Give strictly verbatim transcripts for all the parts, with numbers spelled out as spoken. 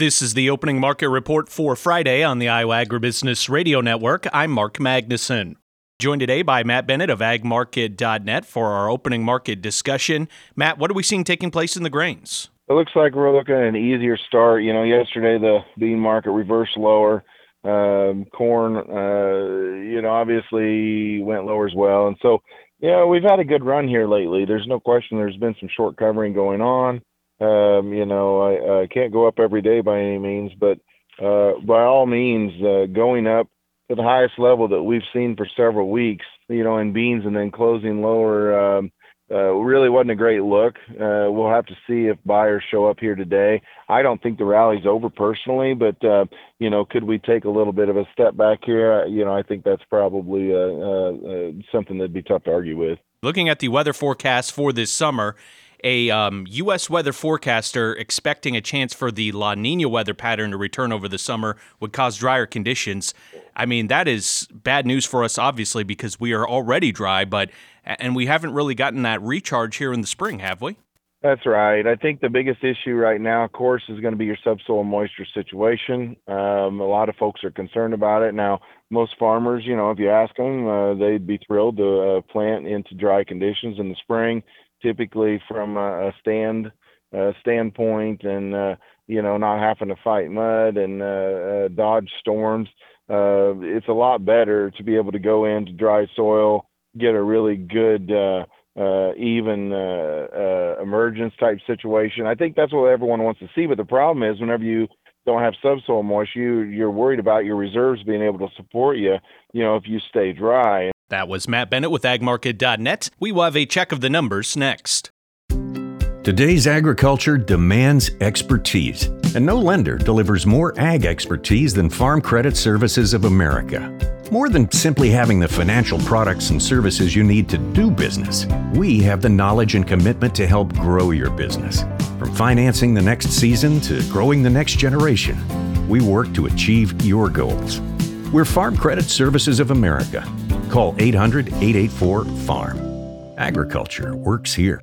This is the opening market report for Friday on the Iowa Agribusiness Radio Network. I'm Mark Magnuson. Joined today by Matt Bennett of ag market dot net for our opening market discussion. Matt, what are we seeing taking place in the grains? It looks like we're looking at an easier start. You know, yesterday the bean market reversed lower. Um, corn, uh, you know, obviously went lower as well. And so, yeah, we've had a good run here lately. There's no question there's been some short covering going on. Um, you know, I, I can't go up every day by any means, but uh, by all means, uh, going up to the highest level that we've seen for several weeks, you know, in beans and then closing lower, um, uh, really wasn't a great look. Uh, we'll have to see if buyers show up here today. I don't think the rally's over personally, but, uh, you know, could we take a little bit of a step back here? You know, I think that's probably uh, uh, uh, something that'd be tough to argue with. Looking at the weather forecast for this summer, a um, U S weather forecaster expecting a chance for the La Nina weather pattern to return over the summer would cause drier conditions. I mean, that is bad news for us, obviously, because we are already dry, but and we haven't really gotten that recharge here in the spring, have we? That's right. I think the biggest issue right now, of course, is going to be your subsoil moisture situation. Um, a lot of folks are concerned about it. Now, most farmers, you know, if you ask them, uh, they'd be thrilled to uh, plant into dry conditions in the spring, typically from a, a stand uh, standpoint and, uh, you know, not having to fight mud and uh, uh, dodge storms. Uh, it's a lot better to be able to go into dry soil, get a really good uh, uh, even uh, uh, emergence type situation. I think that's what everyone wants to see. But the problem is whenever you don't have subsoil moisture, you, you're worried about your reserves being able to support you, you know, if you stay dry. That was Matt Bennett with ag market dot net. We will have a check of the numbers next. Today's agriculture demands expertise, and no lender delivers more ag expertise than Farm Credit Services of America. More than simply having the financial products and services you need to do business, we have the knowledge and commitment to help grow your business. From financing the next season to growing the next generation, we work to achieve your goals. We're Farm Credit Services of America. Call eight hundred, eight eight four, farm. Agriculture works here.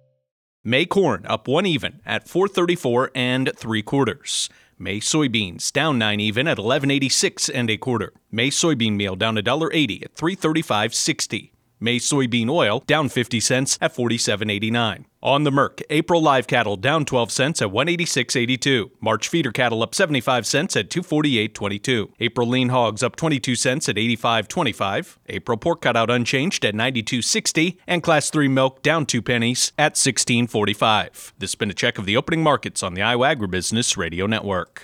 May corn up one even at four thirty-four and three quarters. May soybeans down nine even at eleven eighty-six and a quarter. May soybean meal down one dollar eighty at three thirty-five sixty. May soybean oil down fifty cents at forty-seven eighty-nine. On the Merc, April live cattle down twelve cents at one eighty-six eighty-two. March feeder cattle up seventy-five cents at two forty-eight twenty-two. April lean hogs up twenty-two cents at eighty-five twenty-five. April pork cutout unchanged at ninety-two sixty, and Class three milk down two pennies at sixteen forty-five. This has been a check of the opening markets on the Iowa Agribusiness Radio Network.